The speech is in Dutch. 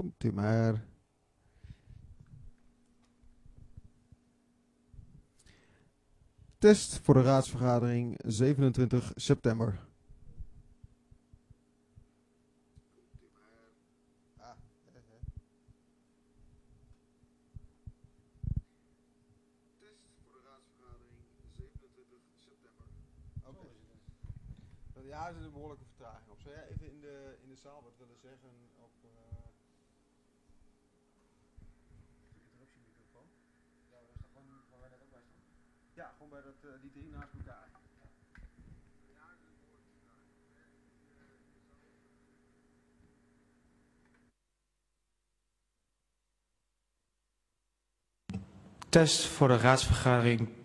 Komt u maar. Test voor de raadsvergadering 27 september. Test voor de raadsvergadering 27 september. Oké. Ja, er zit een behoorlijke vertraging op. Zou jij even in de zaal wat willen zeggen op... interruptiemicrofoon? Ja, dat is toch gewoon waar wij net ook bij staan? Ja, gewoon bij die drie naast elkaar. Test voor de raadsvergadering